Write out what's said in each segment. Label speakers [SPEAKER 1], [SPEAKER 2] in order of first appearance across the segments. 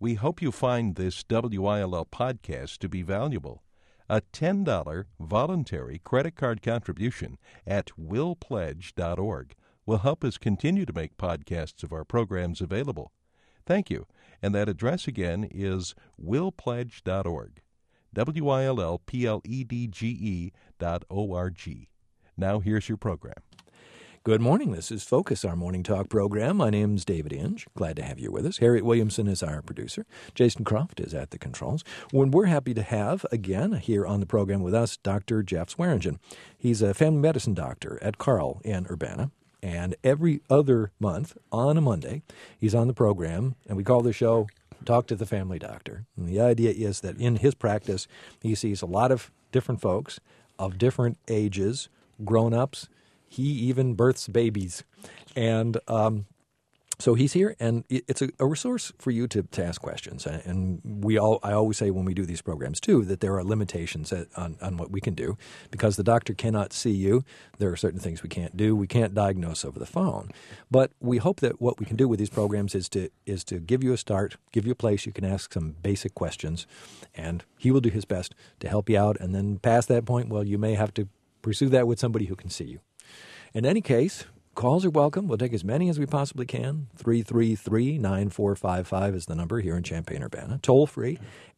[SPEAKER 1] We hope you find this WILL podcast to be valuable. A $10 voluntary credit card contribution at willpledge.org will help us continue to make podcasts of our programs available. Thank you. And that address again is willpledge.org. WILLPLEDGE.org. Now here's your program.
[SPEAKER 2] Good morning. This is Focus, our morning talk program. My name's David Inge. Glad to have you with us. Harriet Williamson is our producer. Jason Croft is at the controls. We're happy to have, again, here on the program with us, Dr. Jeff Swearingen. He's a family medicine doctor at Carle in Urbana. And every other month, on a Monday, he's on the program, and we call the show Talk to the Family Doctor. And the idea is that in his practice, he sees a lot of different folks of different ages, grown-ups. He even births babies. And so he's here, and it's a resource for you to ask questions. And I always say when we do these programs, too, that there are limitations on what we can do. Because the doctor cannot see you, there are certain things we can't do. We can't diagnose over the phone. But we hope that what we can do with these programs is to give you a start, give you a place you can ask some basic questions, and he will do his best to help you out. And then past that point, well, you may have to pursue that with somebody who can see you. In any case, calls are welcome. We'll take as many as we possibly can. 333-9455 is the number here in Champaign-Urbana. Toll free,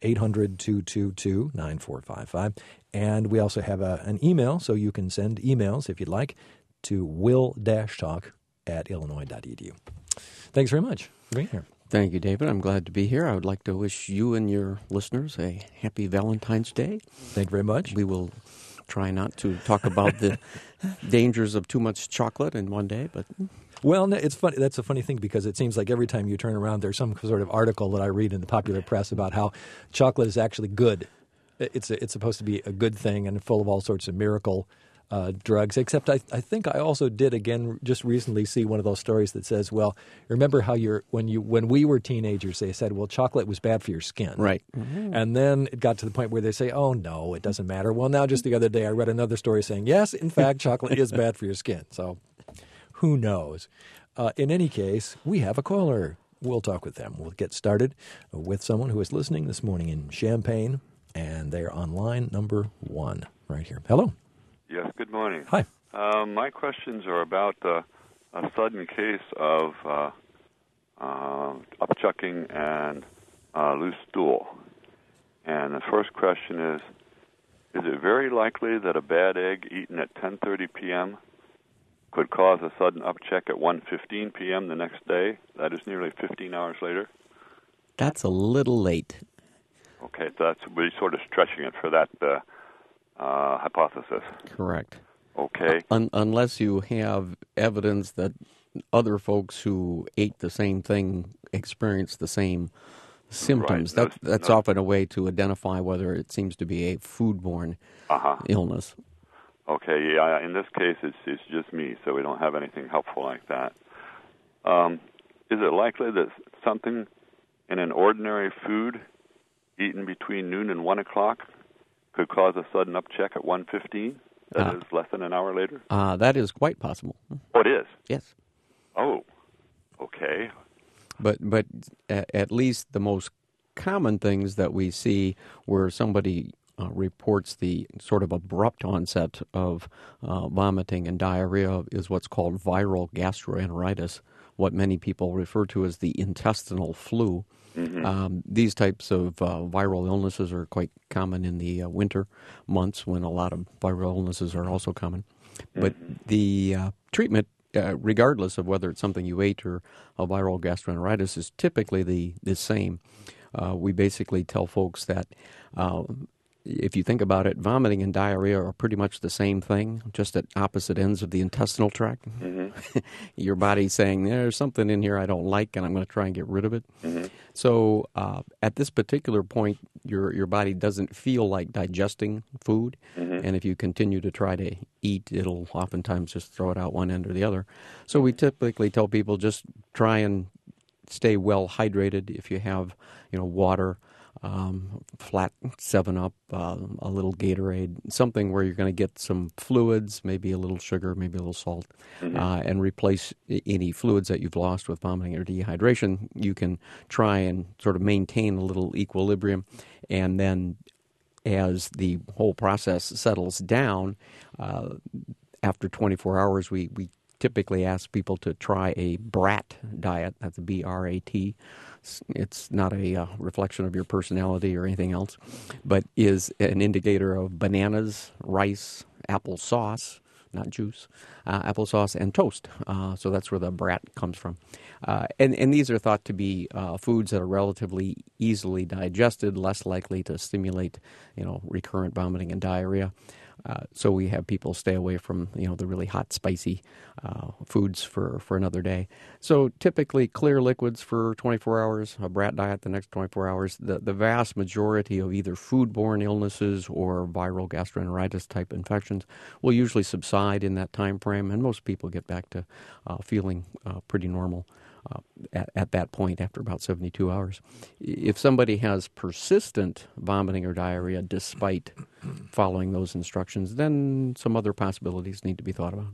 [SPEAKER 2] 800-222-9455. And we also have an email, so you can send emails, if you'd like, to will-talk@illinois.edu. Thanks very much for being here.
[SPEAKER 3] Thank you, David. I'm glad to be here. I would like to wish you and your listeners a happy Valentine's Day.
[SPEAKER 2] Thank you very much.
[SPEAKER 3] We will try not to talk about the dangers of too much chocolate in one day, but...
[SPEAKER 2] Well, it's funny. That's a funny thing because it seems like every time you turn around, there's some sort of article that I read in the popular press about how chocolate is actually good. It's supposed to be a good thing and full of all sorts of miracle drugs, except I think I also did, again, just recently see one of those stories that says, well, remember how when we were teenagers, they said, well, chocolate was bad for your skin.
[SPEAKER 3] Right.
[SPEAKER 2] Mm-hmm. And then it got to the point where they say, oh, no, it doesn't matter. Well, now just the other day I read another story saying, yes, in fact, chocolate is bad for your skin. So who knows? In any case, we have a caller. We'll talk with them. We'll get started with someone who is listening this morning in Champaign, and they're on line number 1 right here. Hello.
[SPEAKER 4] Yes, good morning.
[SPEAKER 2] Hi.
[SPEAKER 4] My questions are about a sudden case of upchucking and loose stool. And the first question is it very likely that a bad egg eaten at 10:30 p.m. could cause a sudden upchuck at 1:15 p.m. the next day? That is nearly 15 hours later.
[SPEAKER 3] That's a little late.
[SPEAKER 4] Okay, so we're sort of stretching it for that hypothesis.
[SPEAKER 3] Correct.
[SPEAKER 4] Okay.
[SPEAKER 3] Unless you have evidence that other folks who ate the same thing experienced the same symptoms.
[SPEAKER 4] Right.
[SPEAKER 3] That's often a way to identify whether it seems to be a foodborne illness.
[SPEAKER 4] Okay, yeah, in this case it's just me, so we don't have anything helpful like that. Is it likely that something in an ordinary food eaten between noon and 1 o'clock could cause a sudden upchuck at 1:15? That is less than an hour later?
[SPEAKER 3] That is quite possible.
[SPEAKER 4] Oh, it is?
[SPEAKER 3] Yes.
[SPEAKER 4] Oh, okay.
[SPEAKER 3] But at least the most common things that we see where somebody reports the sort of abrupt onset of vomiting and diarrhea is what's called viral gastroenteritis, what many people refer to as the intestinal flu. Mm-hmm. These types of viral illnesses are quite common in the winter months when a lot of viral illnesses are also common. Mm-hmm. But the treatment, regardless of whether it's something you ate or a viral gastroenteritis, is typically the same. We basically tell folks that if you think about it, vomiting and diarrhea are pretty much the same thing, just at opposite ends of the intestinal tract. Mm-hmm. Your body's saying, there's something in here I don't like, and I'm going to try and get rid of it. Mm-hmm. So at this particular point, your body doesn't feel like digesting food, mm-hmm. and if you continue to try to eat, it'll oftentimes just throw it out one end or the other. So we typically tell people just try and stay well hydrated. If you have water, flat 7-Up, a little Gatorade, something where you're going to get some fluids, maybe a little sugar, maybe a little salt, and replace any fluids that you've lost with vomiting or dehydration. You can try and sort of maintain a little equilibrium, and then as the whole process settles down, after 24 hours, we typically ask people to try a BRAT diet. That's a B-R-A-T. It's not a reflection of your personality or anything else, but is an indicator of bananas, rice, applesauce, not juice, applesauce, and toast. So that's where the BRAT comes from. And these are thought to be foods that are relatively easily digested, less likely to stimulate, recurrent vomiting and diarrhea. So we have people stay away from, the really hot, spicy foods for another day. So typically clear liquids for 24 hours, a BRAT diet the next 24 hours. The vast majority of either foodborne illnesses or viral gastroenteritis type infections will usually subside in that time frame, and most people get back to feeling pretty normal at that point after about 72 hours. If somebody has persistent vomiting or diarrhea despite following those instructions, then some other possibilities need to be thought about.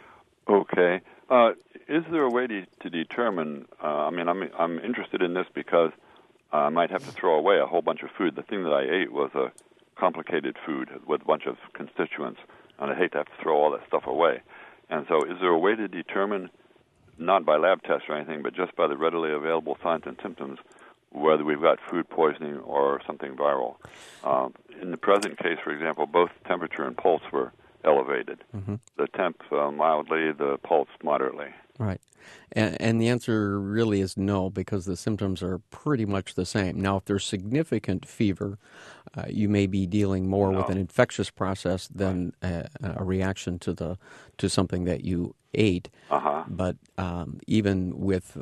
[SPEAKER 4] Okay. Is there a way to determine, I'm interested in this because I might have to throw away a whole bunch of food. The thing that I ate was a complicated food with a bunch of constituents, and I'd hate to have to throw all that stuff away. And so is there a way to determine, not by lab tests or anything, but just by the readily available signs and symptoms, whether we've got food poisoning or something viral? In the present case, for example, both temperature and pulse were elevated. Mm-hmm. The temp mildly, the pulse moderately.
[SPEAKER 3] Right. And the answer really is no, because the symptoms are pretty much the same. Now, if there's significant fever, you may be dealing more with an infectious process than a reaction to something that you ate. Uh-huh. But even with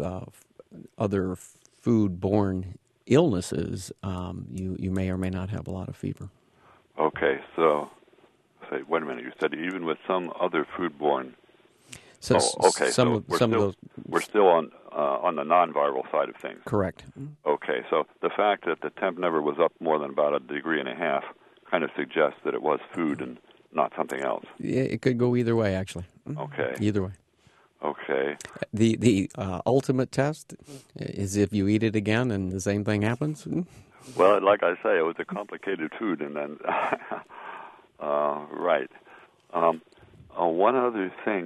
[SPEAKER 3] other food-borne illnesses, you may or may not have a lot of fever.
[SPEAKER 4] Okay, so wait a minute. You said even with some other foodborne.
[SPEAKER 3] So,
[SPEAKER 4] okay. We're still on the non-viral side of things.
[SPEAKER 3] Correct.
[SPEAKER 4] Okay, so the fact that the temp never was up more than about 1.5 degrees kind of suggests that it was food and not something else.
[SPEAKER 3] Yeah, it could go either way, actually.
[SPEAKER 4] Okay.
[SPEAKER 3] Either way.
[SPEAKER 4] Okay.
[SPEAKER 3] The ultimate test is if you eat it again and the same thing happens.
[SPEAKER 4] Well, like I say, it was a complicated food, and then right. One other thing.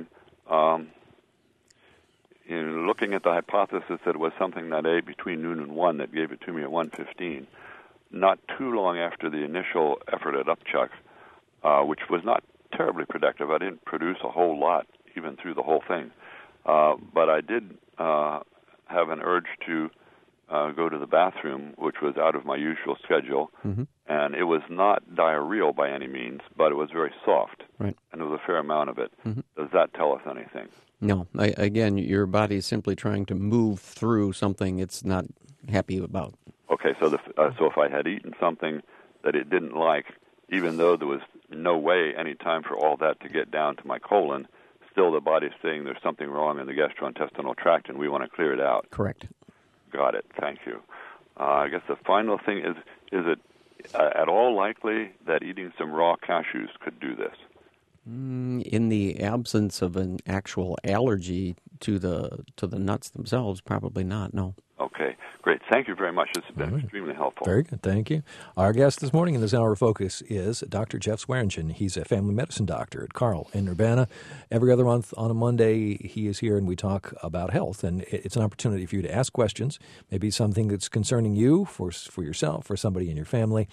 [SPEAKER 4] In looking at the hypothesis that it was something that I ate between noon and 1 that gave it to me at 1:15, not too long after the initial effort at Upchuck, which was not terribly productive. I didn't produce a whole lot even through the whole thing. But I did have an urge to go to the bathroom, which was out of my usual schedule. Mm-hmm. And it was not diarrheal by any means, but it was very soft.
[SPEAKER 3] Right. And
[SPEAKER 4] there was a fair amount of it. Mm-hmm. Does that tell us anything?
[SPEAKER 3] No. Again, your body is simply trying to move through something it's not happy about.
[SPEAKER 4] Okay, so if I had eaten something that it didn't like, even though there was no way any time for all that to get down to my colon, still the body's saying there's something wrong in the gastrointestinal tract and we want to clear it out.
[SPEAKER 3] Correct.
[SPEAKER 4] Got it. Thank you. I guess the final thing is it at all likely that eating some raw cashews could do this?
[SPEAKER 3] In the absence of an actual allergy to the nuts themselves, probably not, no.
[SPEAKER 4] Okay, great. Thank you very much. This has been extremely helpful.
[SPEAKER 2] Very good. Thank you. Our guest this morning in this hour of focus is Dr. Jeff Swearingen. He's a family medicine doctor at Carle in Urbana. Every other month on a Monday, he is here and we talk about health. And it's an opportunity for you to ask questions, maybe something that's concerning you, for yourself, for somebody in your family.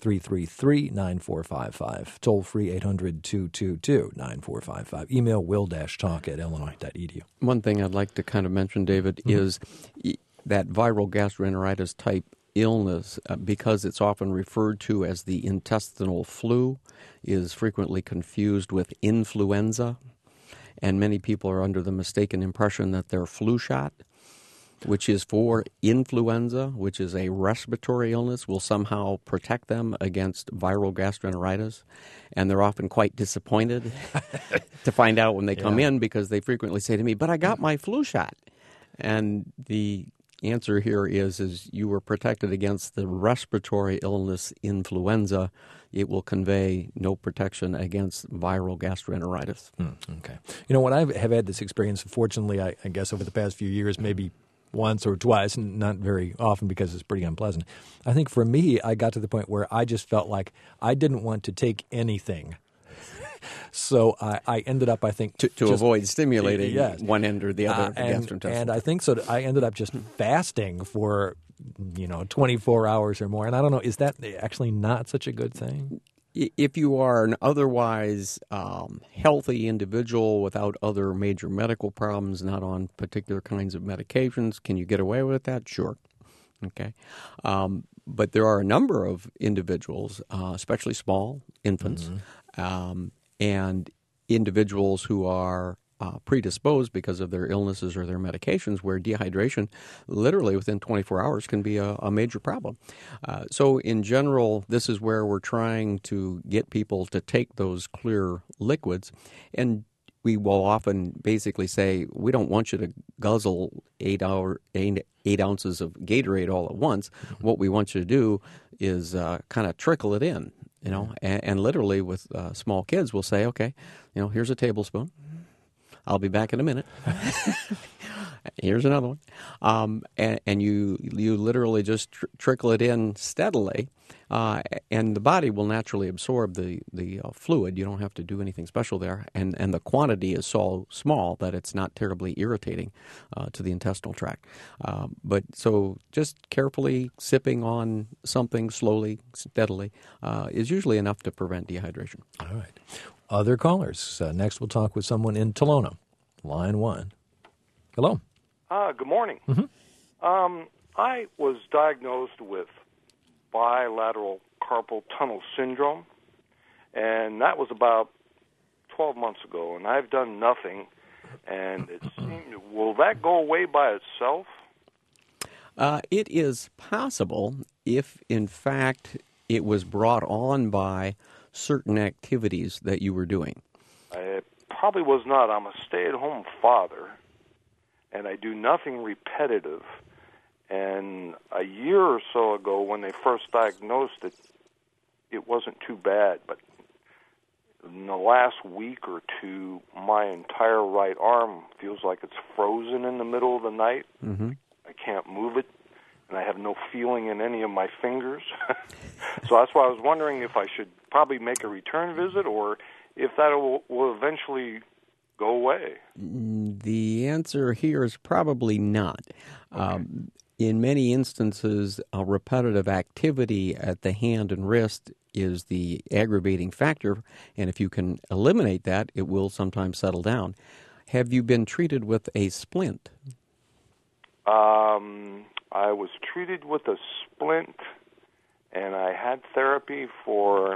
[SPEAKER 2] 333-9455. Toll free 800-222-9455. Email will-talk@illinois.edu.
[SPEAKER 3] One thing I'd like to kind of mention, David, is that viral gastroenteritis type illness, because it's often referred to as the intestinal flu, is frequently confused with influenza. And many people are under the mistaken impression that their flu shot, which is for influenza, which is a respiratory illness, will somehow protect them against viral gastroenteritis. And they're often quite disappointed to find out when they come in, because they frequently say to me, "But I got my flu shot." And the answer here is you were protected against the respiratory illness influenza. It will convey no protection against viral gastroenteritis.
[SPEAKER 2] Okay. You know, when I have had this experience, fortunately, I guess over the past few years, maybe once or twice, and not very often because it's pretty unpleasant. I think for me, I got to the point where I just felt like I didn't want to take anything. So I ended up, I think...
[SPEAKER 3] To avoid stimulating one end or the other of the gastrointestinal.
[SPEAKER 2] And I think so. I ended up just fasting for, 24 hours or more. And I don't know, is that actually not such a good thing?
[SPEAKER 3] If you are an otherwise healthy individual without other major medical problems, not on particular kinds of medications, can you get away with that? Sure. Okay. But there are a number of individuals, especially small infants, and individuals who are predisposed because of their illnesses or their medications, where dehydration literally within 24 hours can be a major problem. So in general, this is where we're trying to get people to take those clear liquids, and we will often basically say, we don't want you to guzzle 8 ounces of Gatorade all at once. What we want you to do is kind of trickle it in, and literally with small kids, we'll say, okay, here's a tablespoon. I'll be back in a minute. Here's another one. And you literally just trickle it in steadily, and the body will naturally absorb the fluid. You don't have to do anything special there. And the quantity is so small that it's not terribly irritating to the intestinal tract. But so just carefully sipping on something slowly, steadily, is usually enough to prevent dehydration.
[SPEAKER 2] All right. Other callers. Next we'll talk with someone in Tolona. Line 1. Hello.
[SPEAKER 5] Good morning. I was diagnosed with bilateral carpal tunnel syndrome, and that was about 12 months ago, and I've done nothing, and it seemed, will that go away by itself?
[SPEAKER 3] It is possible if, in fact, it was brought on by certain activities that you were doing.
[SPEAKER 5] It probably was not. I'm a stay-at-home father, and I do nothing repetitive. And a year or so ago, when they first diagnosed it, it wasn't too bad. But in the last week or two, my entire right arm feels like it's frozen in the middle of the night. I can't move it, and I have no feeling in any of my fingers. So that's why I was wondering if I should probably make a return visit, or if that will eventually go away.
[SPEAKER 3] The answer here is probably not. Okay. In many instances, a repetitive activity at the hand and wrist is the aggravating factor, and if you can eliminate that, it will sometimes settle down. Have you been treated with a splint?
[SPEAKER 5] I was treated with a splint, and I had therapy for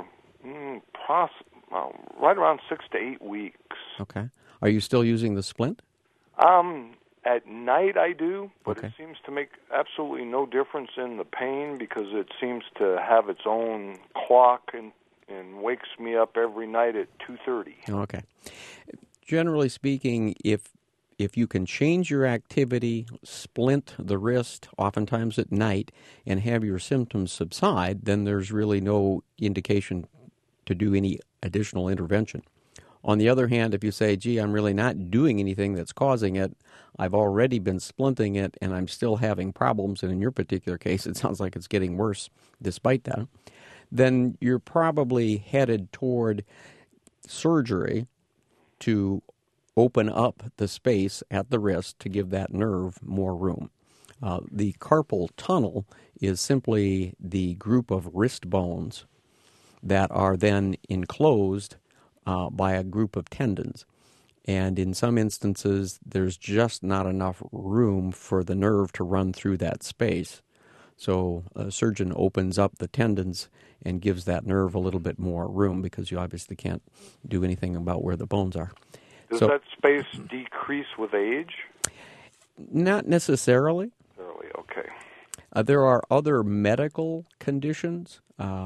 [SPEAKER 5] right around 6 to 8 weeks.
[SPEAKER 3] Okay. Are you still using the splint?
[SPEAKER 5] At night I do, but
[SPEAKER 3] okay.
[SPEAKER 5] It seems to make absolutely no difference in the pain because it seems to have its own clock and wakes me up every night at 2:30.
[SPEAKER 3] Okay. Generally speaking, if you can change your activity, splint the wrist, oftentimes at night, and have your symptoms subside, then there's really no indication to do any additional intervention. On the other hand, if you say, gee, I'm really not doing anything that's causing it, I've already been splinting it, and I'm still having problems, and in your particular case, it sounds like it's getting worse despite that, then you're probably headed toward surgery to open up the space at the wrist to give that nerve more room. The carpal tunnel is simply the group of wrist bones that are then enclosed by a group of tendons. And in some instances, there's just not enough room for the nerve to run through that space. So a surgeon opens up the tendons and gives that nerve a little bit more room because you obviously can't do anything about where the bones are.
[SPEAKER 5] Does that space decrease with age?
[SPEAKER 3] Not necessarily.
[SPEAKER 5] Okay.
[SPEAKER 3] There are other medical conditions,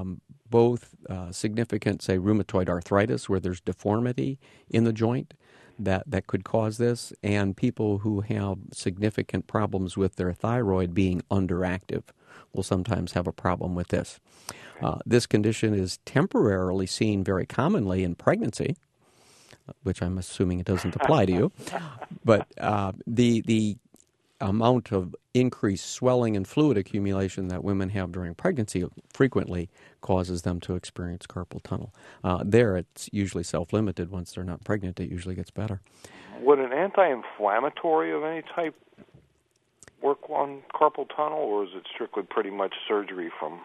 [SPEAKER 3] both significant, say, rheumatoid arthritis, where there's deformity in the joint, that could cause this, and people who have significant problems with their thyroid being underactive will sometimes have a problem with this. This condition is temporarily seen very commonly in pregnancy, which I'm assuming it doesn't apply to you, but the amount of increased swelling and fluid accumulation that women have during pregnancy frequently causes them to experience carpal tunnel. It's usually self-limited. Once they're not pregnant, it usually gets better.
[SPEAKER 5] Would an anti-inflammatory of any type work on carpal tunnel, or is it strictly pretty much surgery from?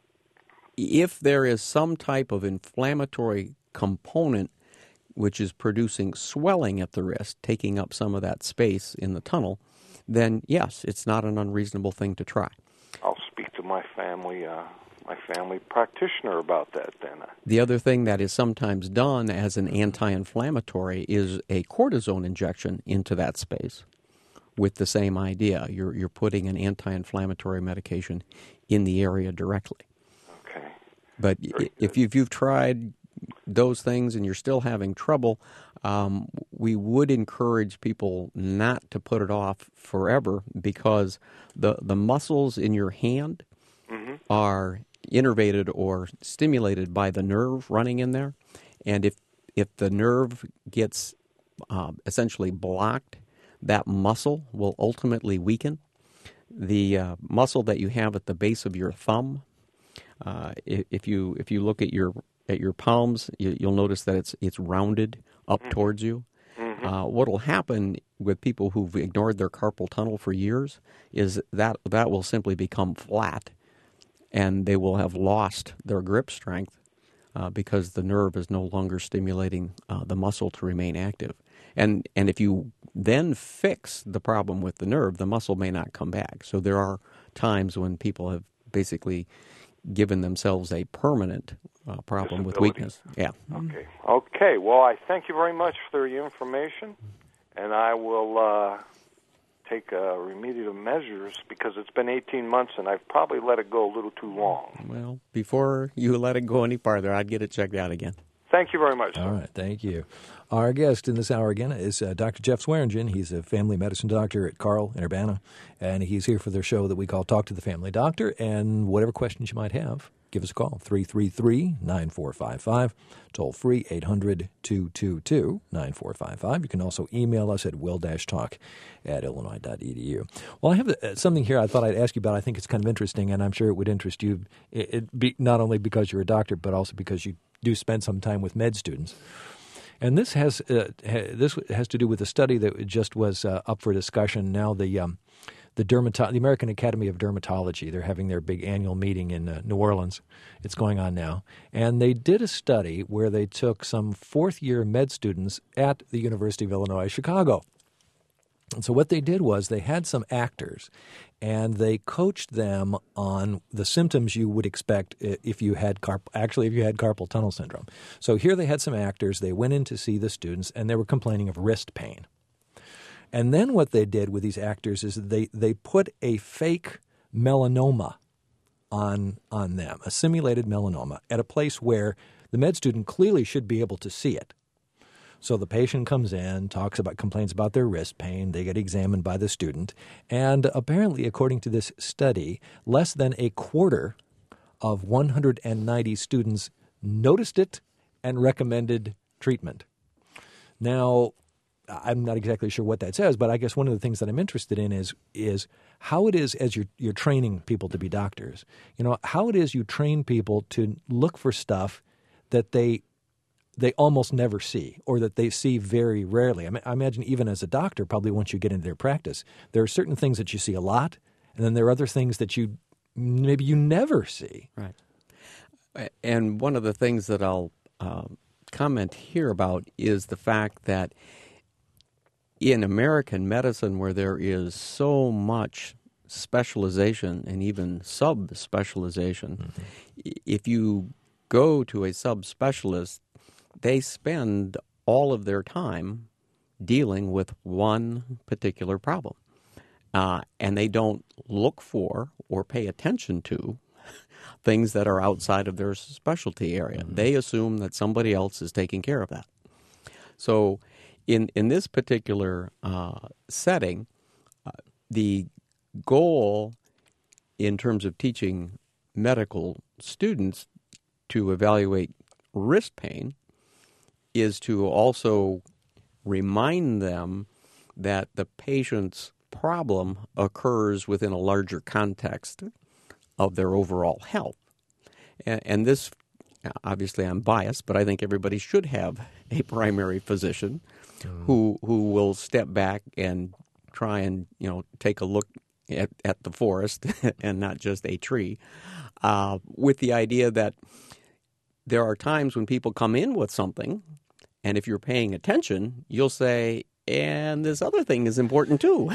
[SPEAKER 3] If there is some type of inflammatory component which is producing swelling at the wrist, taking up some of that space in the tunnel, then yes, it's not an unreasonable thing to try.
[SPEAKER 5] I'll speak to my family practitioner about that then.
[SPEAKER 3] The other thing that is sometimes done as an anti-inflammatory is a cortisone injection into that space with the same idea. You're putting an anti-inflammatory medication in the area directly.
[SPEAKER 5] Okay.
[SPEAKER 3] But if you've tried those things and you're still having trouble, we would encourage people not to put it off forever, because the muscles in your hand are innervated or stimulated by the nerve running in there. And if the nerve gets essentially blocked, that muscle will ultimately weaken. The muscle that you have at the base of your thumb, if you look at your palms, you'll notice that it's rounded up towards you. What will happen with people who've ignored their carpal tunnel for years is that will simply become flat, and they will have lost their grip strength because the nerve is no longer stimulating the muscle to remain active. And if you then fix the problem with the nerve, the muscle may not come back. So there are times when people have basically given themselves a permanent problem with weakness. Yeah.
[SPEAKER 5] Okay. Well, I thank you very much for your information, and I will take remedial measures, because it's been 18 months and I've probably let it go a little too long.
[SPEAKER 3] Well, before you let it go any farther, I'd get it checked out again.
[SPEAKER 5] Thank you very much, sir.
[SPEAKER 2] All right, thank you. Our guest in this hour again is Dr. Jeff Swearingen. He's a family medicine doctor at Carle in Urbana, and he's here for their show that we call Talk to the Family Doctor. And whatever questions you might have, give us a call, 333-9455, toll free 800-222-9455. You can also email us at will-talk@illinois.edu. Well, I have something here I thought I'd ask you about. I think it's kind of interesting, and I'm sure it would interest you, not only because you're a doctor, but also because you do spend some time with med students. And this has to do with a study that just was up for discussion. Now the American Academy of Dermatology, they're having their big annual meeting in New Orleans. It's going on now. And they did a study where they took some fourth-year med students at the University of Illinois, Chicago. And so what they did was they had some actors, and they coached them on the symptoms you would expect if you had carpal tunnel syndrome. So here they had some actors. They went in to see the students, and they were complaining of wrist pain. And then what they did with these actors is they put a fake melanoma on them, a simulated melanoma, at a place where the med student clearly should be able to see it. So the patient comes in, complains about their wrist pain. They get examined by the student. And apparently, according to this study, less than a quarter of 190 students noticed it and recommended treatment. Now, I'm not exactly sure what that says, but I guess one of the things that I'm interested in is how it is as you're training people to be doctors. You know, how it is you train people to look for stuff that they almost never see, or that they see very rarely. I imagine even as a doctor, probably once you get into their practice, there are certain things that you see a lot, and then there are other things that maybe you never see.
[SPEAKER 3] Right. And one of the things that I'll comment here about is the fact that in American medicine, where there is so much specialization and even sub-specialization, if you go to a subspecialist, they spend all of their time dealing with one particular problem. And they don't look for or pay attention to things that are outside of their specialty area. They assume that somebody else is taking care of that. So in this particular setting, the goal in terms of teaching medical students to evaluate wrist pain is to also remind them that the patient's problem occurs within a larger context of their overall health. And this, obviously I'm biased, but I think everybody should have a primary physician who will step back and try and, take a look at the forest and not just a tree, with the idea that there are times when people come in with something, and if you're paying attention, you'll say, and this other thing is important too.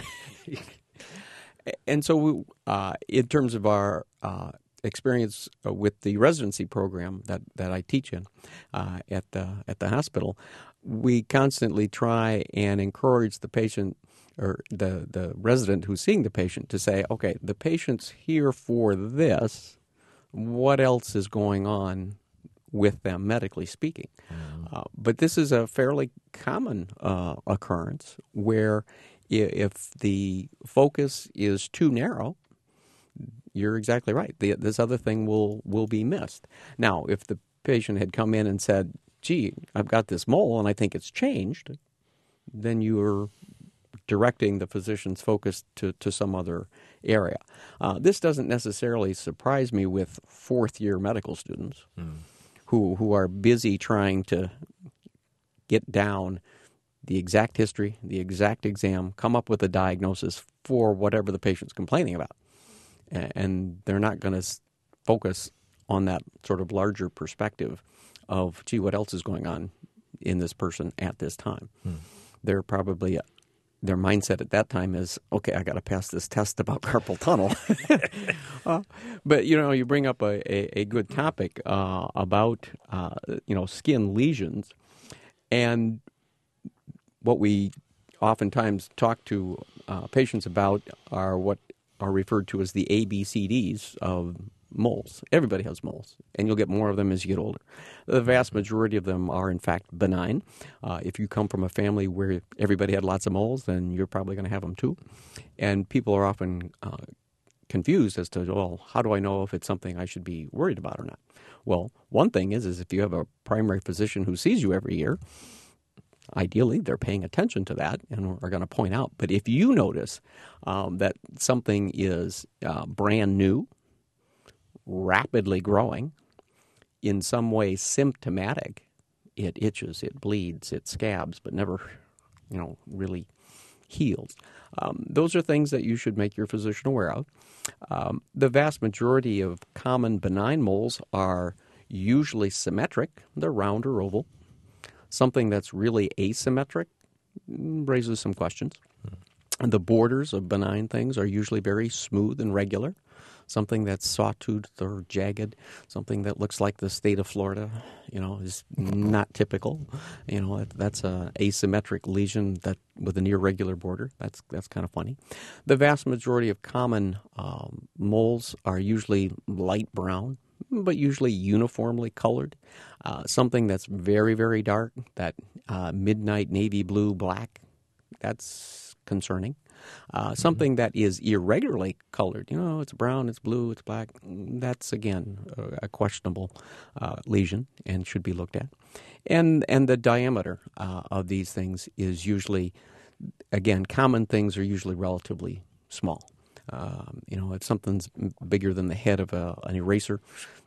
[SPEAKER 3] And so in terms of our experience with the residency program that I teach in at the hospital, we constantly try and encourage the patient or the resident who's seeing the patient to say, okay, the patient's here for this. What else is going on with them, medically speaking? But this is a fairly common occurrence where if the focus is too narrow, you're exactly right. This other thing will be missed. Now, if the patient had come in and said, gee, I've got this mole and I think it's changed, then you're directing the physician's focus to some other area. This doesn't necessarily surprise me with fourth-year medical students who are busy trying to get down the exact history, the exact exam, come up with a diagnosis for whatever the patient's complaining about. And they're not going to focus on that sort of larger perspective of, gee, what else is going on in this person at this time? They're probably... Their mindset at that time is, okay, I got to pass this test about carpal tunnel. But, you bring up a good topic about, skin lesions. And what we oftentimes talk to patients about are what are referred to as the ABCDs of moles. Everybody has moles, and you'll get more of them as you get older. The vast majority of them are, in fact, benign. If you come from a family where everybody had lots of moles, then you're probably going to have them too. And people are often confused as to, well, how do I know if it's something I should be worried about or not? Well, one thing is if you have a primary physician who sees you every year, ideally they're paying attention to that and are going to point out. But if you notice that something is brand new, rapidly growing, in some way symptomatic, it itches, it bleeds, it scabs, but never, really heals. Those are things that you should make your physician aware of. The vast majority of common benign moles are usually symmetric. They're round or oval. Something that's really asymmetric raises some questions. And the borders of benign things are usually very smooth and regular. Something that's sawtoothed or jagged, something that looks like the state of Florida, is not typical. That's an asymmetric lesion that with an irregular border. That's kind of funny. The vast majority of common moles are usually light brown, but usually uniformly colored. Something that's very, very dark, that midnight navy blue, black, that's concerning. Something that is irregularly colored, it's brown, it's blue, it's black, that's, again, a questionable lesion and should be looked at. And the diameter of these things is usually, again, common things are usually relatively small. If something's bigger than the head of an eraser,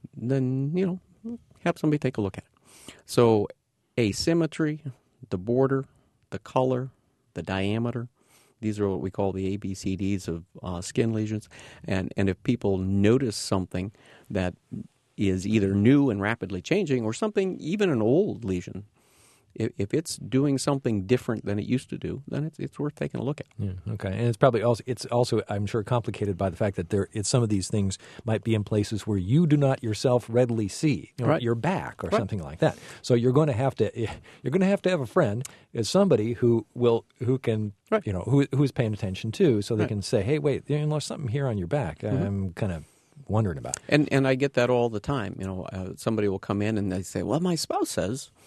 [SPEAKER 3] then, have somebody take a look at it. So asymmetry, the border, the color, the diameter, these are what we call the ABCDs of skin lesions. And if people notice something that is either new and rapidly changing or something, even an old lesion, if it's doing something different than it used to do, then it's worth taking a look at.
[SPEAKER 2] Yeah, okay. And it's also I'm sure complicated by the fact that some of these things might be in places where you do not yourself readily see,
[SPEAKER 3] right.
[SPEAKER 2] Your back or something like that. So you're going to have to have a friend, as somebody who can
[SPEAKER 3] right.
[SPEAKER 2] who's paying attention too, so they
[SPEAKER 3] right.
[SPEAKER 2] can say, hey, wait, there's something here on your back. I'm kind of wondering about it.
[SPEAKER 3] And I get that all the time. Somebody will come in and they say, well, my spouse says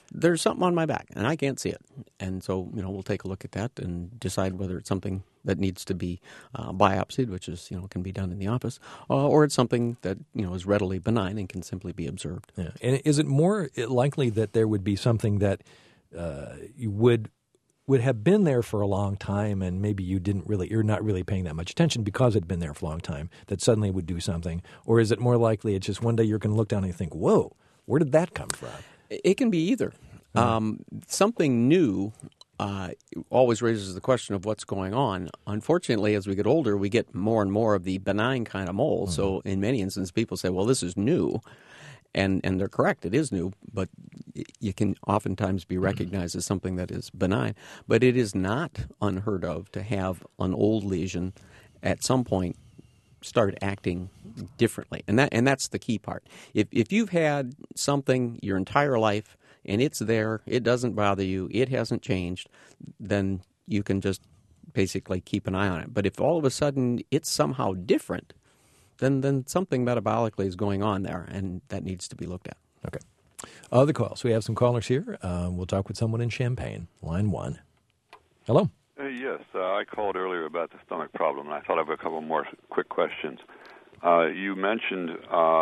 [SPEAKER 3] there's something on my back and I can't see it. And so, we'll take a look at that and decide whether it's something that needs to be biopsied, which is, can be done in the office, or it's something that, is readily benign and can simply be observed.
[SPEAKER 2] Yeah. And is it more likely that there would be something that you would have been there for a long time and maybe you're not really paying that much attention because it had been there for a long time, that suddenly would do something? Or is it more likely it's just one day you're going to look down and you think, whoa, where did that come from?
[SPEAKER 3] It can be either. Something new always raises the question of what's going on. Unfortunately, as we get older, we get more and more of the benign kind of mole. Mm-hmm. So in many instances, people say, well, this is new. And they're correct, it is new, but you can oftentimes be recognized as something that is benign. But it is not unheard of to have an old lesion at some point start acting differently. And that's the key part. If you've had something your entire life and it's there, it doesn't bother you, it hasn't changed, then you can just basically keep an eye on it. But if all of a sudden it's somehow different, then something metabolically is going on there, and that needs to be looked at.
[SPEAKER 2] Okay. Other calls. We have some callers here. We'll talk with someone in Champaign. Line 1. Hello.
[SPEAKER 4] Yes, I called earlier about the stomach problem, and I thought I have a couple more quick questions. You mentioned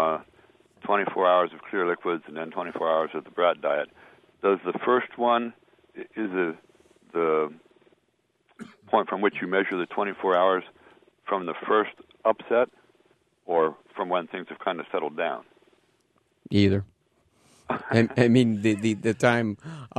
[SPEAKER 4] 24 hours of clear liquids and then 24 hours of the brat diet. Does the first one, is the point from which you measure the 24 hours from the first upset, or from when things have kind of settled down?
[SPEAKER 3] Either. I mean, the time,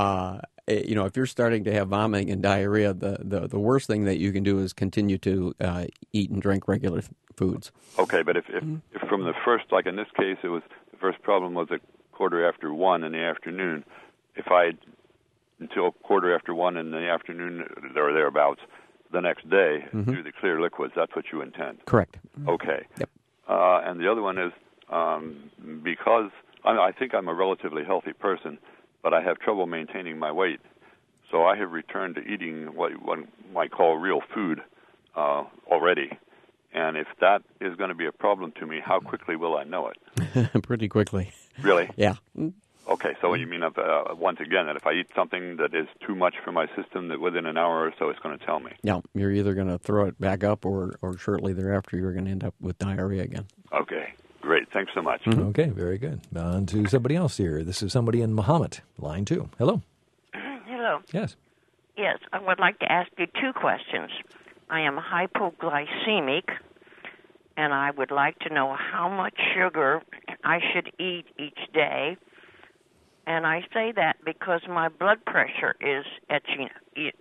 [SPEAKER 3] if you're starting to have vomiting and diarrhea, the worst thing that you can do is continue to eat and drink regular foods.
[SPEAKER 4] Okay, but if from the first, like in this case, the first problem was at 1:15 in the afternoon. If I, until 1:15 in the afternoon or thereabouts, the next day, do the clear liquids, that's what you intend?
[SPEAKER 3] Correct.
[SPEAKER 4] Okay.
[SPEAKER 3] Yep.
[SPEAKER 4] And the other one is because I think I'm a relatively healthy person, but I have trouble maintaining my weight. So I have returned to eating what one might call real food already. And if that is going to be a problem to me, how quickly will I know it?
[SPEAKER 3] Pretty quickly.
[SPEAKER 4] Really?
[SPEAKER 3] Yeah.
[SPEAKER 4] Okay, so you mean once again that if I eat something that is too much for my system, that within an hour or so it's going to tell me?
[SPEAKER 3] Yeah, you're either going to throw it back up or shortly thereafter you're going to end up with diarrhea again.
[SPEAKER 4] Okay, great. Thanks so much.
[SPEAKER 2] Mm-hmm. Okay, very good. On to somebody else here. This is somebody in Mahomet, line 2. Hello.
[SPEAKER 6] Hello.
[SPEAKER 2] Yes.
[SPEAKER 6] Yes, I would like to ask you 2 questions. I am hypoglycemic, and I would like to know how much sugar I should eat each day. And I say that because my blood pressure is itching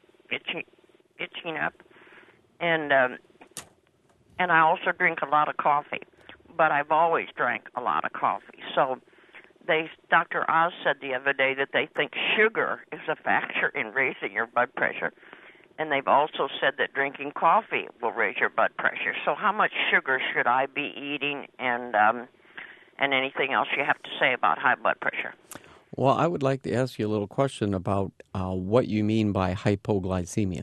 [SPEAKER 6] up, and I also drink a lot of coffee, but I've always drank a lot of coffee. So Dr. Oz said the other day that they think sugar is a factor in raising your blood pressure, and they've also said that drinking coffee will raise your blood pressure. So how much sugar should I be eating, and anything else you have to say about high blood pressure?
[SPEAKER 3] Well, I would like to ask you a little question about what you mean by hypoglycemia.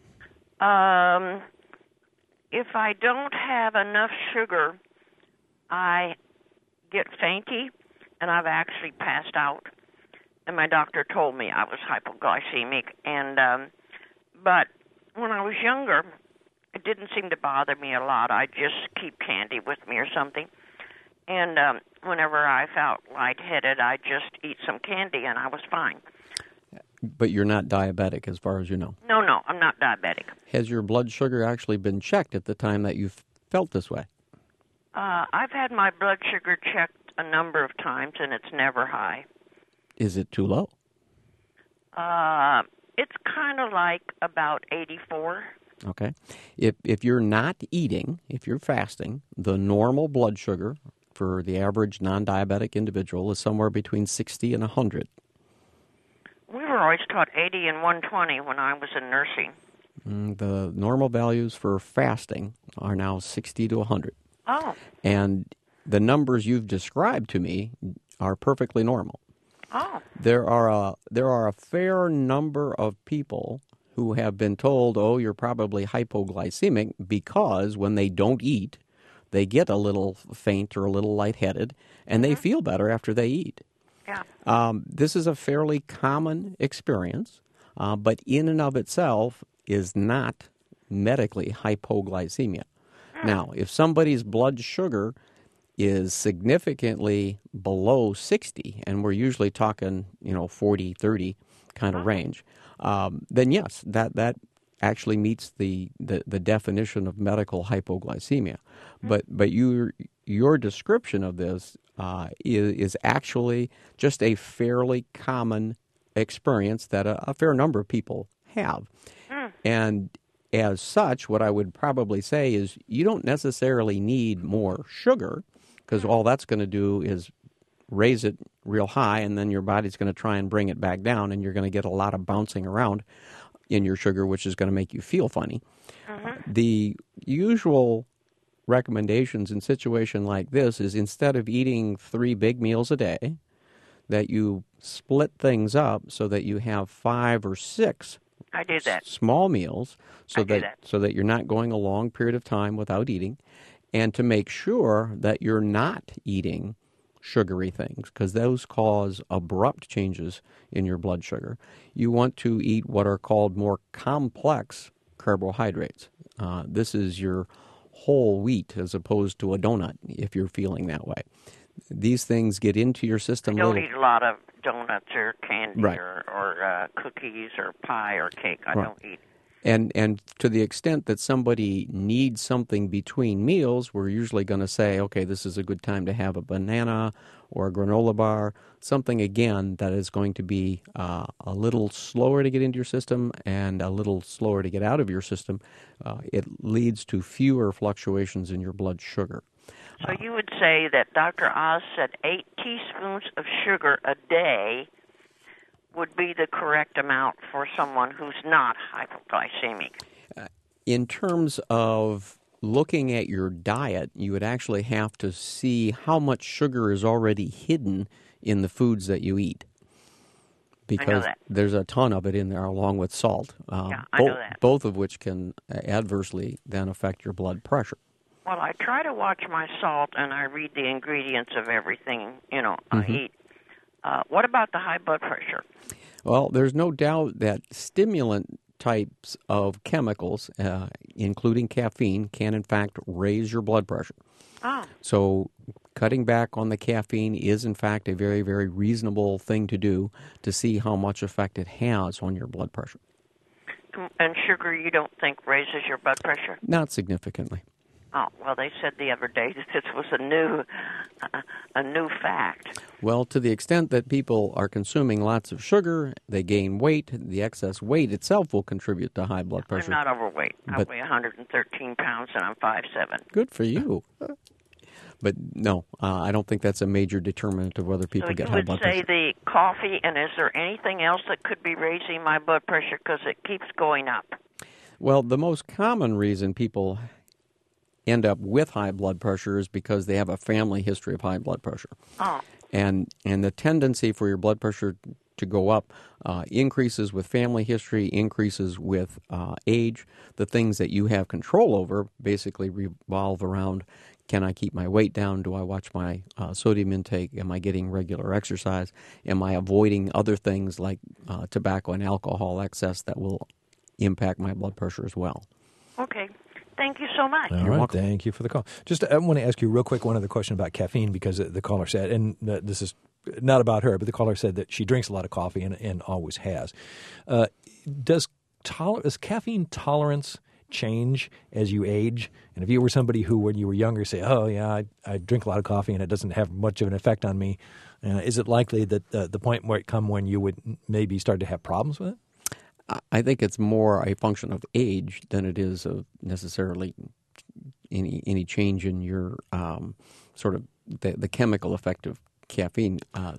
[SPEAKER 6] If I don't have enough sugar, I get fainty, and I've actually passed out. And my doctor told me I was hypoglycemic. And but when I was younger, it didn't seem to bother me a lot. I'd just keep candy with me or something. And whenever I felt lightheaded, I'd just eat some candy, and I was fine.
[SPEAKER 3] But you're not diabetic, as far as you know?
[SPEAKER 6] No, I'm not diabetic.
[SPEAKER 3] Has your blood sugar actually been checked at the time that you felt this way?
[SPEAKER 6] I've had my blood sugar checked a number of times, and it's never high.
[SPEAKER 3] Is it too low?
[SPEAKER 6] It's kind of like about 84.
[SPEAKER 3] Okay. If you're not eating, if you're fasting, the normal blood sugar for the average non-diabetic individual is somewhere between 60 and 100.
[SPEAKER 6] We were always taught 80 and 120 when I was in nursing.
[SPEAKER 3] The normal values for fasting are now 60 to 100.
[SPEAKER 6] Oh.
[SPEAKER 3] And the numbers you've described to me are perfectly normal.
[SPEAKER 6] Oh.
[SPEAKER 3] There are a fair number of people who have been told, oh, you're probably hypoglycemic, because when they don't eat, they get a little faint or a little lightheaded, and they feel better after they eat.
[SPEAKER 6] Yeah.
[SPEAKER 3] This is a fairly common experience, but in and of itself is not medically hypoglycemia. Now, if somebody's blood sugar is significantly below 60, and we're usually talking, 40, 30 kind of range, then yes, that actually meets the definition of medical hypoglycemia. But your description of this is actually just a fairly common experience that a fair number of people have. And as such, what I would probably say is you don't necessarily need more sugar, because all that's going to do is raise it real high, and then your body's going to try and bring it back down, and you're going to get a lot of bouncing around in your sugar, which is going to make you feel funny. The usual recommendations in a situation like this is, instead of eating 3 big meals a day, that you split things up so that you have 5 or 6
[SPEAKER 6] I do that.
[SPEAKER 3] small meals, so
[SPEAKER 6] do that.
[SPEAKER 3] so that you're not going a long period of time without eating, and to make sure that you're not eating sugary things, because those cause abrupt changes in your blood sugar. You want to eat what are called more complex carbohydrates. This is your whole wheat as opposed to a donut, if you're feeling that way. These things get into your system.
[SPEAKER 6] I don't eat a lot of donuts or candy,
[SPEAKER 3] Right.
[SPEAKER 6] or cookies or pie or cake. I don't eat.
[SPEAKER 3] And to the extent that somebody needs something between meals, we're usually going to say, okay, this is a good time to have a banana or a granola bar, something, again, that is going to be a little slower to get into your system and a little slower to get out of your system. It leads to fewer fluctuations in your blood sugar.
[SPEAKER 6] So you would say that Dr. Oz said 8 teaspoons of sugar a day would be the correct amount for someone who's not hypoglycemic.
[SPEAKER 3] In terms of looking at your diet, you would actually have to see how much sugar is already hidden in the foods that you eat, because there's a ton of it in there, along with salt.
[SPEAKER 6] I know that.
[SPEAKER 3] Both of which can adversely then affect your blood pressure.
[SPEAKER 6] Well, I try to watch my salt, and I read the ingredients of everything, I eat. What about the high blood pressure?
[SPEAKER 3] Well, there's no doubt that stimulant types of chemicals, including caffeine, can in fact raise your blood pressure.
[SPEAKER 6] Oh.
[SPEAKER 3] So cutting back on the caffeine is in fact a very, very reasonable thing to do to see how much effect it has on your blood pressure.
[SPEAKER 6] And sugar, you don't think raises your blood pressure?
[SPEAKER 3] Not significantly.
[SPEAKER 6] Oh, well, they said the other day that this was a new fact.
[SPEAKER 3] Well, to the extent that people are consuming lots of sugar, they gain weight. The excess weight itself will contribute to high blood pressure.
[SPEAKER 6] I'm not overweight. I weigh 113 pounds, and I'm 5'7".
[SPEAKER 3] Good for you. But no, I don't think that's a major determinant of whether people get high blood pressure.
[SPEAKER 6] So you would say the coffee, and is there anything else that could be raising my blood pressure, because it keeps going up?
[SPEAKER 3] Well, the most common reason people end up with high blood pressure is because they have a family history of high blood pressure.
[SPEAKER 6] Oh.
[SPEAKER 3] And the tendency for your blood pressure to go up increases with family history, increases with age. The things that you have control over basically revolve around, can I keep my weight down? Do I watch my sodium intake? Am I getting regular exercise? Am I avoiding other things like tobacco and alcohol excess that will impact my blood pressure as well?
[SPEAKER 6] Okay. Thank you so much.
[SPEAKER 2] All right, thank you for the call. Just I want to ask you real quick one other question about caffeine, because the caller said, and this is not about her, but the caller said that she drinks a lot of coffee and always has. Does caffeine tolerance change as you age? And if you were somebody who, when you were younger, say, oh, yeah, I drink a lot of coffee and it doesn't have much of an effect on me, is it likely that the point where it come when you would maybe start to have problems with it?
[SPEAKER 3] I think it's more a function of age than it is of necessarily any change in your sort of the chemical effect of caffeine.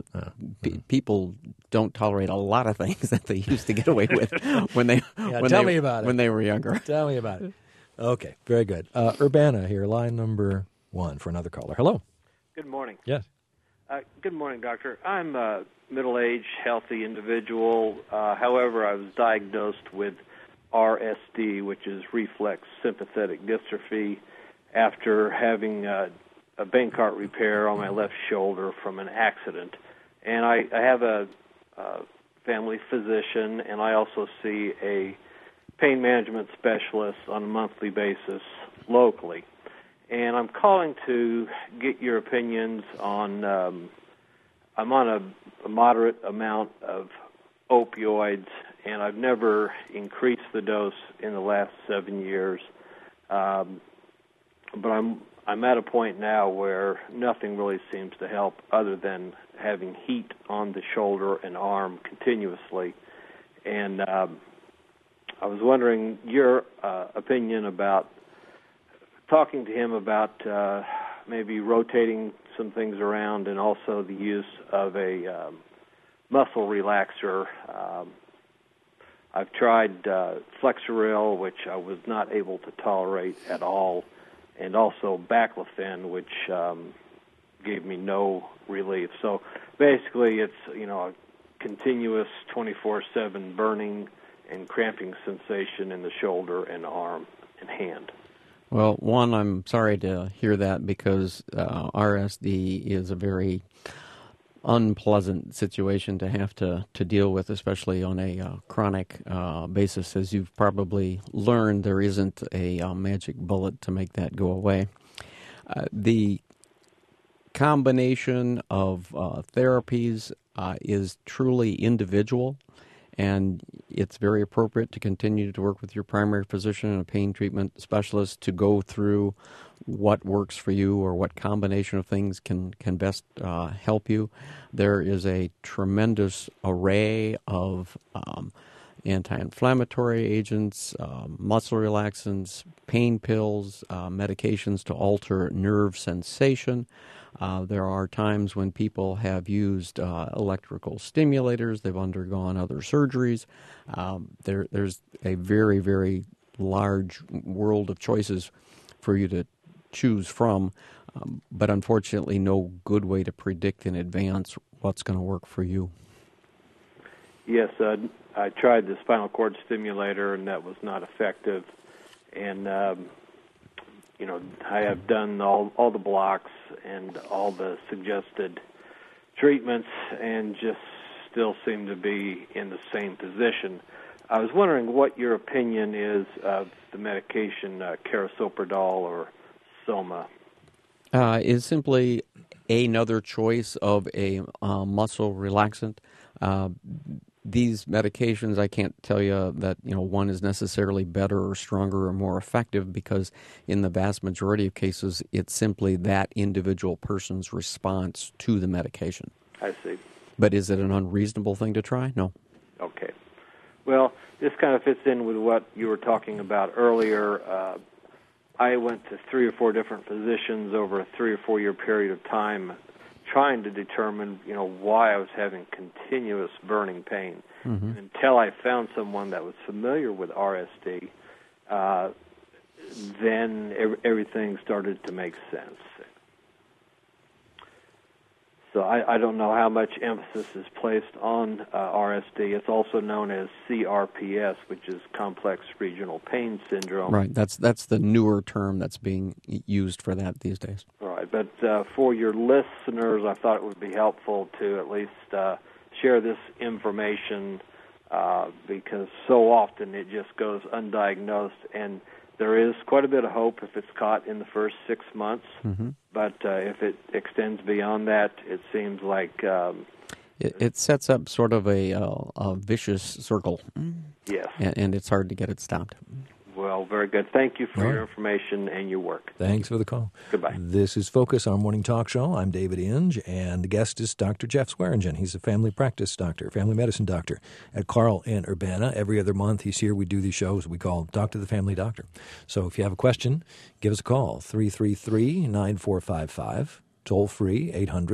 [SPEAKER 3] People don't tolerate a lot of things that they used to get away with when they were younger.
[SPEAKER 2] Tell me about it. Okay, very good. Urbana here, line number 1 for another caller. Hello.
[SPEAKER 7] Good morning.
[SPEAKER 2] Yes.
[SPEAKER 7] Good morning, Doctor. I'm a middle-aged, healthy individual. However, I was diagnosed with RSD, which is reflex sympathetic dystrophy, after having a Bankart repair on my left shoulder from an accident. And I have a family physician, and I also see a pain management specialist on a monthly basis locally. And I'm calling to get your opinions on, I'm on a moderate amount of opioids, and I've never increased the dose in the last 7 years. But I'm at a point now where nothing really seems to help other than having heat on the shoulder and arm continuously. And I was wondering your opinion about talking to him about maybe rotating some things around and also the use of a muscle relaxer. I've tried Flexeril, which I was not able to tolerate at all, and also Baclofen, which gave me no relief. So basically it's, a continuous 24/7 burning and cramping sensation in the shoulder and arm and hand.
[SPEAKER 3] Well, one, I'm sorry to hear that because RSD is a very unpleasant situation to have to deal with, especially on a chronic basis. As you've probably learned, there isn't a magic bullet to make that go away. The combination of therapies is truly individual, and it's very appropriate to continue to work with your primary physician and a pain treatment specialist to go through what works for you or what combination of things can best help you. There is a tremendous array of anti-inflammatory agents, muscle relaxants, pain pills, medications to alter nerve sensation. There are times when people have used electrical stimulators. They've undergone other surgeries. There's a very, very large world of choices for you to choose from, but unfortunately no good way to predict in advance what's going to work for you.
[SPEAKER 7] Yes, I tried the spinal cord stimulator, and that was not effective. And, I have done all the blocks and all the suggested treatments and just still seem to be in the same position. I was wondering what your opinion is of the medication Carisoprodol or Soma.
[SPEAKER 3] Is simply another choice of a muscle relaxant. These medications, I can't tell you that one is necessarily better or stronger or more effective, because in the vast majority of cases, it's simply that individual person's response to the medication.
[SPEAKER 7] I see.
[SPEAKER 3] But is it an unreasonable thing to try? No.
[SPEAKER 7] Okay. Well, this kind of fits in with what you were talking about earlier. I went to 3 or 4 different physicians over a 3 or 4 year period of time, trying to determine, why I was having continuous burning pain. Mm-hmm. Until I found someone that was familiar with RSD, then everything started to make sense. So I don't know how much emphasis is placed on RSD. It's also known as CRPS, which is Complex Regional Pain Syndrome.
[SPEAKER 3] Right. That's the newer term that's being used for that these days.
[SPEAKER 7] Right. But for your listeners, I thought it would be helpful to at least share this information because so often it just goes undiagnosed, and there is quite a bit of hope if it's caught in the first 6 months. Mm-hmm. But if it extends beyond that, it seems like
[SPEAKER 3] it sets up sort of a vicious circle.
[SPEAKER 7] Yes,
[SPEAKER 3] and it's hard to get it stopped.
[SPEAKER 7] Well, very good. Thank you for your information and your work.
[SPEAKER 2] Thanks for the call.
[SPEAKER 7] Goodbye.
[SPEAKER 2] This is Focus, our morning talk show. I'm David Inge, and the guest is Dr. Jeff Swearingen. He's a family practice doctor, family medicine doctor at Carl and Urbana. Every other month he's here. We do these shows we call Talk to the Family Doctor. So if you have a question, give us a call, 333-9455. Toll free,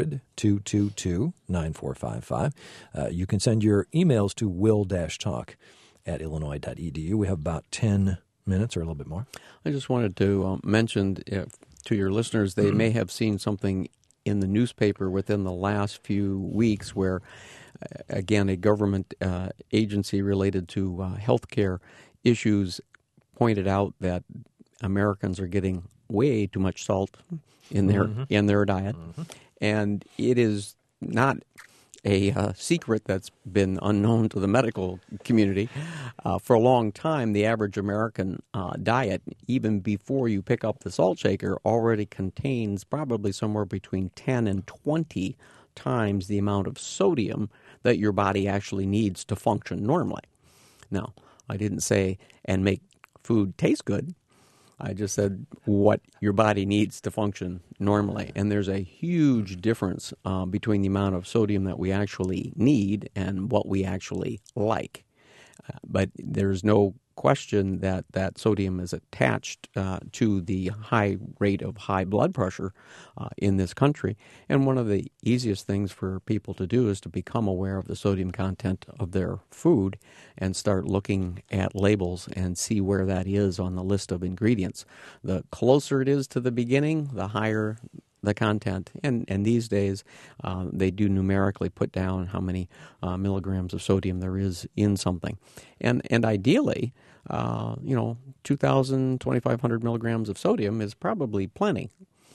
[SPEAKER 2] 800-222-9455. You can send your emails to will-talk@illinois.edu. We have about 10 minutes or a little bit more.
[SPEAKER 3] I just wanted to mention to your listeners, they may have seen something in the newspaper within the last few weeks where, again, a government agency related to healthcare issues pointed out that Americans are getting way too much salt in their diet, and it is not a secret that's been unknown to the medical community. For a long time, the average American diet, even before you pick up the salt shaker, already contains probably somewhere between 10 and 20 times the amount of sodium that your body actually needs to function normally. Now, I didn't say and make food taste good. I just said what your body needs to function normally. And there's a huge difference between the amount of sodium that we actually need and what we actually like. But there's no question that sodium is attached to the high rate of high blood pressure in this country. And one of the easiest things for people to do is to become aware of the sodium content of their food and start looking at labels and see where that is on the list of ingredients. The closer it is to the beginning, the higher the content. And these days, they do numerically put down how many milligrams of sodium there is in something. And ideally, 2,000, 2,500 milligrams of sodium is probably plenty.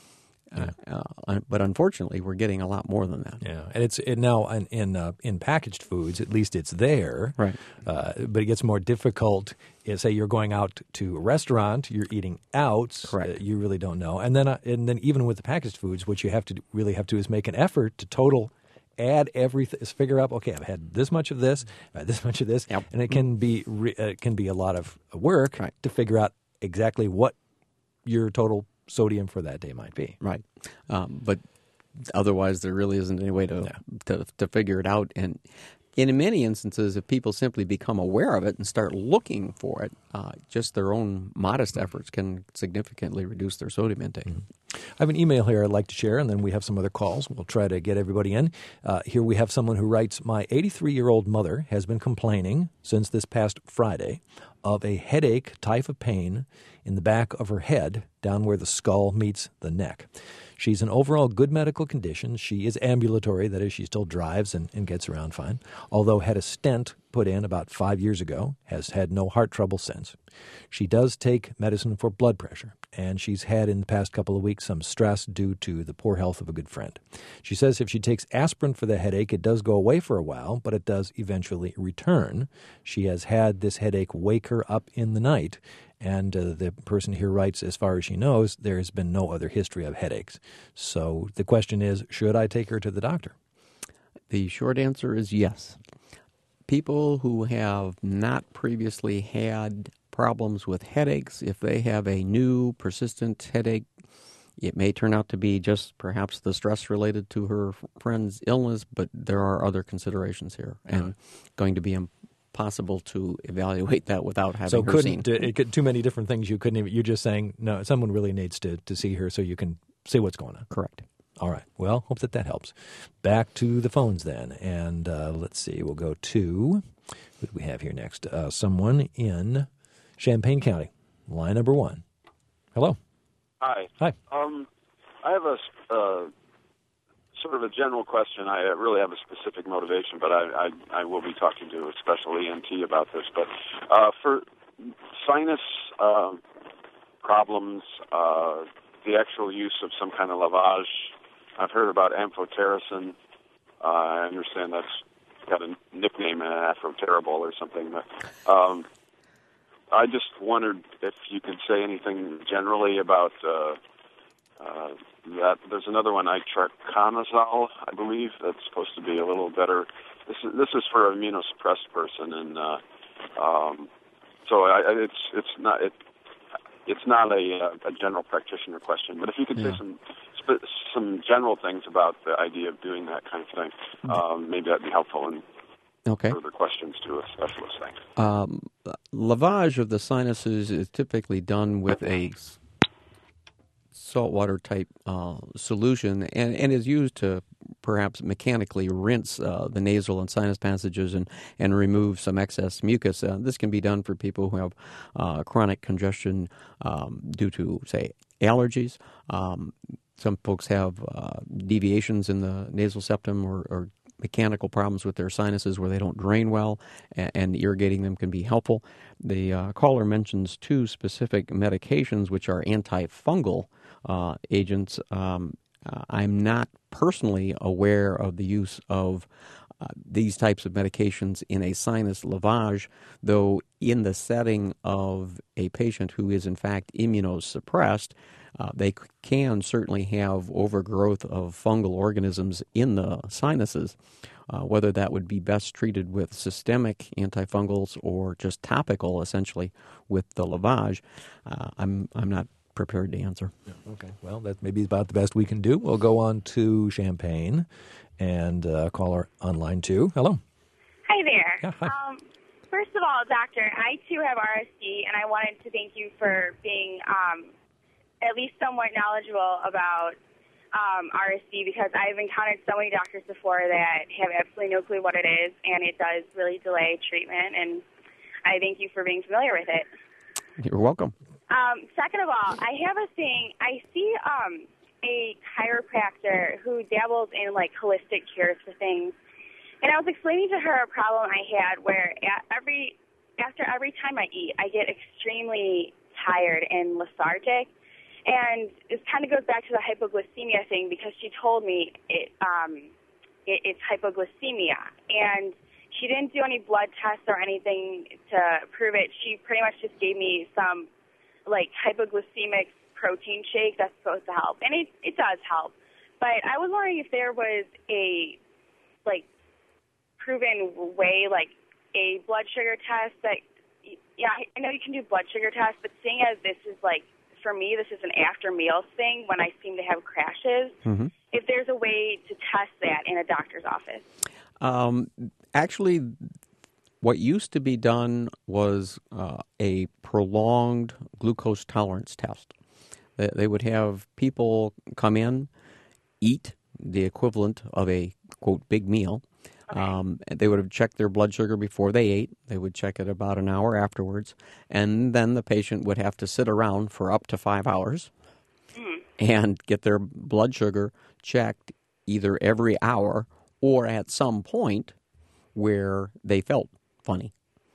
[SPEAKER 3] But unfortunately, we're getting a lot more than that.
[SPEAKER 2] Yeah, and it's now in packaged foods. At least it's there,
[SPEAKER 3] right?
[SPEAKER 2] But it gets more difficult. Say you're going out to a restaurant, you're eating out.
[SPEAKER 3] Correct.
[SPEAKER 2] You really don't know, and then even with the packaged foods, what you have to do is make an effort to total. Add everything. Figure out. Okay, I've had this much of this, this much of this,
[SPEAKER 3] yep.
[SPEAKER 2] And it can be a lot of work to figure out exactly what your total sodium for that day might be.
[SPEAKER 3] Right, but otherwise there really isn't any way to figure it out. And in many instances, if people simply become aware of it and start looking for it, just their own modest efforts can significantly reduce their sodium intake.
[SPEAKER 2] Mm-hmm. I have an email here I'd like to share, and then we have some other calls. We'll try to get everybody in. Here we have someone who writes, my 83-year-old mother has been complaining since this past Friday of a headache type of pain in the back of her head down where the skull meets the neck. She's in overall good medical condition. She is ambulatory, that is, she still drives and gets around fine, although had a stent put in about 5 years ago, has had no heart trouble since. She does take medicine for blood pressure, and she's had in the past couple of weeks some stress due to the poor health of a good friend. She says if she takes aspirin for the headache, it does go away for a while, but it does eventually return. She has had this headache wake her up in the night, and the person here writes, as far as she knows, there has been no other history of headaches. So the question is, should I take her to the doctor?
[SPEAKER 3] The short answer is yes. People who have not previously had problems with headaches, if they have a new persistent headache, it may turn out to be just perhaps the stress related to her friend's illness, but there are other considerations here, and going to be impossible to evaluate that without having her seen.
[SPEAKER 2] Too many different things you couldn't even. You're just saying no. Someone really needs to see her so you can see what's going on.
[SPEAKER 3] Correct.
[SPEAKER 2] All right. Well, hope that helps. Back to the phones then, and let's see. We'll go to who do we have here next? Someone in Champaign County, line number 1. Hello.
[SPEAKER 8] Hi.
[SPEAKER 2] Hi.
[SPEAKER 8] I have a sort of a general question. I really have a specific motivation, but I will be talking to a special ENT about this. But for sinus problems, the actual use of some kind of lavage, I've heard about amphotericin. I understand that's got a nickname, Afroterrible or something. But, I just wondered if you could say anything generally about that. There's another one, itraconazole, I believe, that's supposed to be a little better. This is for an immunosuppressed person, and so it's not a general practitioner question. But if you could say some general things about the idea of doing that kind of thing, maybe that'd be helpful. And further questions to a specialist. Thanks.
[SPEAKER 3] Lavage of the sinuses is typically done with a saltwater type solution and is used to perhaps mechanically rinse the nasal and sinus passages and remove some excess mucus. This can be done for people who have chronic congestion due to, say, allergies. Some folks have deviations in the nasal septum or mechanical problems with their sinuses where they don't drain well, and irrigating them can be helpful. The caller mentions 2 specific medications which are antifungal agents. I'm not personally aware of the use of these types of medications in a sinus lavage, though in the setting of a patient who is in fact immunosuppressed, they can certainly have overgrowth of fungal organisms in the sinuses. Whether that would be best treated with systemic antifungals or just topical, essentially, with the lavage, I'm not prepared to answer.
[SPEAKER 2] Okay, well, that may be about the best we can do. We'll go on to Champaign and caller on line 2. Hello.
[SPEAKER 9] Hi there.
[SPEAKER 2] Yeah, hi.
[SPEAKER 9] First of all, doctor, I too have RSD, and I wanted to thank you for being at least somewhat knowledgeable about RSD, because I've encountered so many doctors before that have absolutely no clue what it is, and it does really delay treatment, and I thank you for being familiar with it.
[SPEAKER 3] You're welcome.
[SPEAKER 9] Second of all, I have a thing. I see a chiropractor who dabbles in, like, holistic cures for things, and I was explaining to her a problem I had where after every time I eat, I get extremely tired and lethargic. And this kind of goes back to the hypoglycemia thing, because she told me it's hypoglycemia. And she didn't do any blood tests or anything to prove it. She pretty much just gave me some, like, hypoglycemic protein shake that's supposed to help. And it does help. But I was wondering if there was a, like, proven way, like a blood sugar test that, yeah, I know you can do blood sugar tests, but seeing as this is, like, for me, this is an after meals thing when I seem to have crashes. Mm-hmm. If there's a way to test that in a doctor's office.
[SPEAKER 3] Actually, what used to be done was a prolonged glucose tolerance test. They would have people come in, eat the equivalent of a, quote, big meal. Okay. They would have checked their blood sugar before they ate. They would check it about an hour afterwards. And then the patient would have to sit around for up to 5 hours and get their blood sugar checked either every hour or at some point where they felt funny.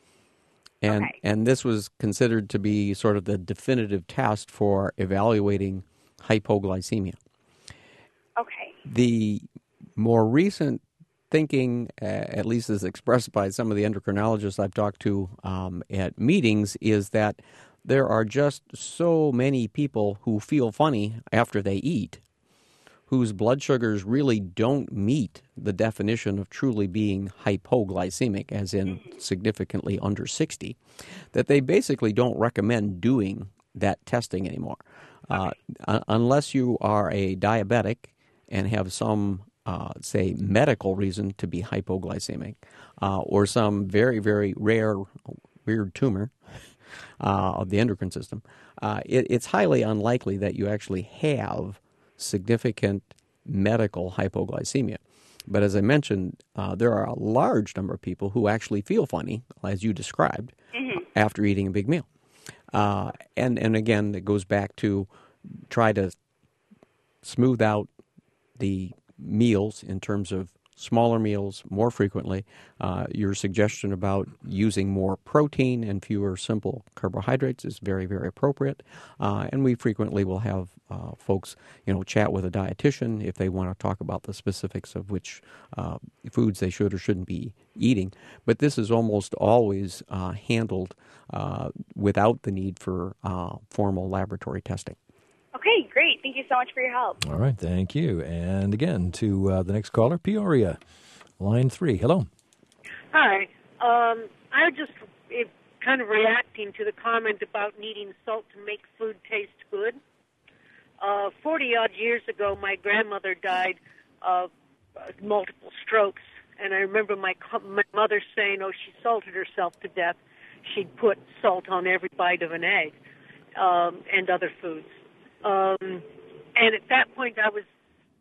[SPEAKER 3] And this was considered to be sort of the definitive test for evaluating hypoglycemia.
[SPEAKER 9] Okay.
[SPEAKER 3] The more recent thinking, at least as expressed by some of the endocrinologists I've talked to at meetings, is that there are just so many people who feel funny after they eat, whose blood sugars really don't meet the definition of truly being hypoglycemic, as in significantly under 60, that they basically don't recommend doing that testing anymore. Unless you are a diabetic and have some say, medical reason to be hypoglycemic, or some very, very rare, weird tumor of the endocrine system, it's highly unlikely that you actually have significant medical hypoglycemia. But as I mentioned, there are a large number of people who actually feel funny, as you described, after eating a big meal. And again, it goes back to try to smooth out the meals in terms of smaller meals more frequently. Your suggestion about using more protein and fewer simple carbohydrates is very, very appropriate. And we frequently will have folks, chat with a dietitian if they want to talk about the specifics of which foods they should or shouldn't be eating. But this is almost always handled without the need for formal laboratory testing.
[SPEAKER 9] Okay, great. Thank you so much for your help.
[SPEAKER 2] All right, thank you. And again, to the next caller, Peoria, line 3. Hello.
[SPEAKER 10] Hi. I was just kind of reacting to the comment about needing salt to make food taste good. 40-odd years ago, my grandmother died of multiple strokes, and I remember my mother saying, she salted herself to death. She'd put salt on every bite of an egg and other foods. And at that point, I was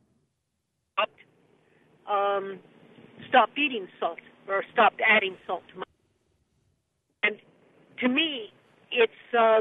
[SPEAKER 10] stopped eating salt or stopped adding salt to my. And to me, it's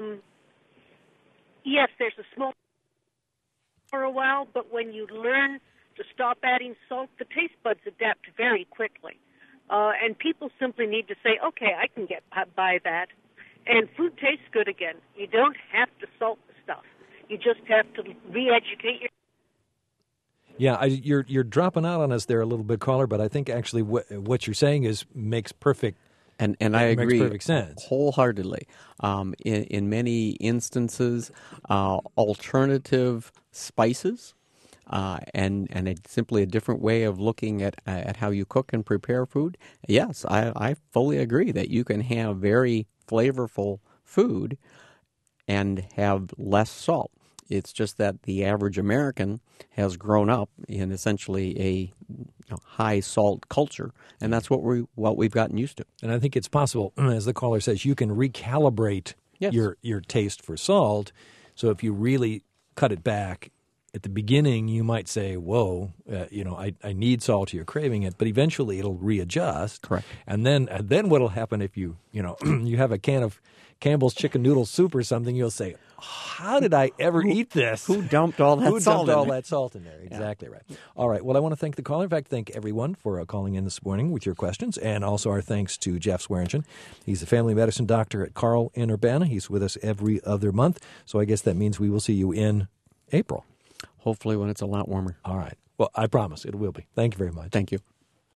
[SPEAKER 10] yes, there's a small for a while, but when you learn to stop adding salt, the taste buds adapt very quickly. And people simply need to say, okay, I can get by that, and food tastes good again. You don't have to salt the stuff. You just have to re-educate
[SPEAKER 2] Yeah, you're dropping out on us there a little bit, caller, but I think actually what you're saying makes perfect
[SPEAKER 3] And I agree
[SPEAKER 2] makes perfect sense.
[SPEAKER 3] wholeheartedly. In many instances, alternative spices and it's simply a different way of looking at how you cook and prepare food. Yes, I fully agree that you can have very flavorful food and have less salt. It's just that the average American has grown up in essentially a high salt culture, and that's what we've gotten used to.
[SPEAKER 2] And I think it's possible, as the caller says, you can recalibrate your taste for salt. So if you really cut it back at the beginning, you might say, "Whoa, I need salt. You're craving it," but eventually it'll readjust.
[SPEAKER 3] Correct.
[SPEAKER 2] And then what'll happen if you have a can of Campbell's chicken noodle soup or something? You'll say, "How did I ever eat this?
[SPEAKER 3] Who dumped all that salt?
[SPEAKER 2] That salt in there?" Exactly right. All right. Well, I want to thank the caller. In fact, thank everyone for calling in this morning with your questions, and also our thanks to Jeff Swearingen. He's a family medicine doctor at Carle in Urbana. He's with us every other month, so I guess that means we will see you in April.
[SPEAKER 3] Hopefully when it's a lot warmer.
[SPEAKER 2] All right. Well, I promise it will be. Thank you very much.
[SPEAKER 3] Thank you.